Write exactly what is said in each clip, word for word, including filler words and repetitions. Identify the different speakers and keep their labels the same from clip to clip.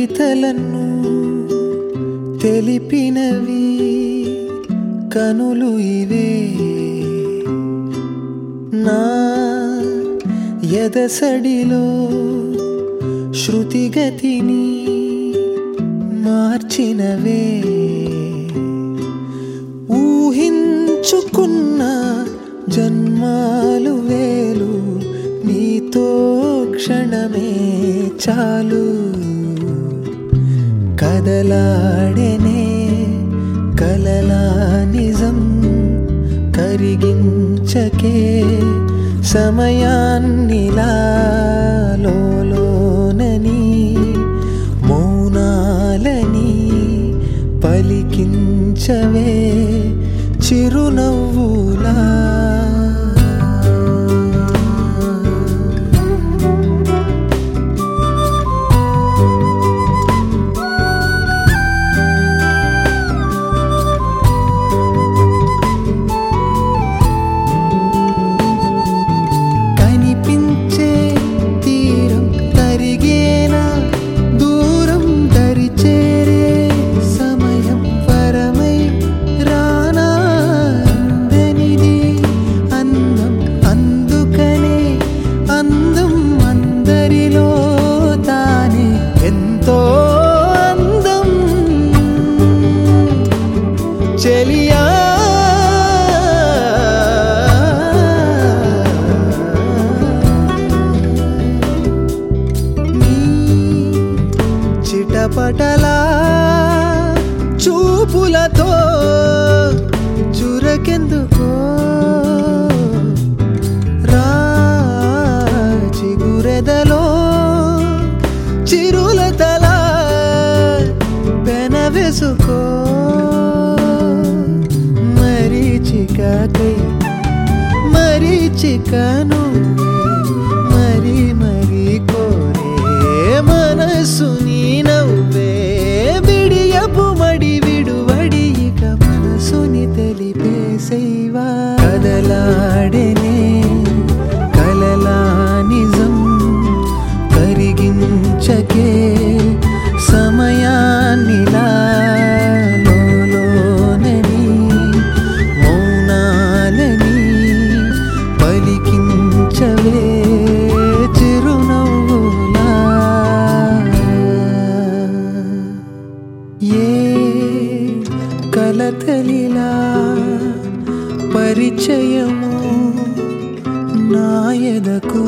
Speaker 1: కవితలను తెలిపినవి కనులు ఇవే నా ఎదసడిలో శృతిగతిని మార్చినవే ఊహించుకున్న జన్మాలు వేలు నీతో క్షణమే చాలు కదలాడెనే కలలా నిజం కరిగించకే సమయాన్నిలా లోలోనని మౌనాలని పలికించవే చిరునవ్వులా చెలియా నీ చిటపటలా చూపులతో చురకెందుకో రా చిగురెదలో చిరులతలా పెనవేసుకో మరీచికై మరీచికను మరి మరి కోరే మనసు నీ నవ్వే బిడియపు మడి విడువడి ఇక మనసుని తెలిపేసేవా కదలాడెనే కలలా నిజం కరిగించకే సమయాన్నిలా కలతలిలా పరిచయము నా ఎదకు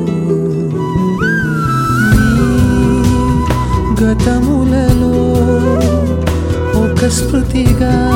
Speaker 1: నీ గతములలో ఒక స్మృతిగా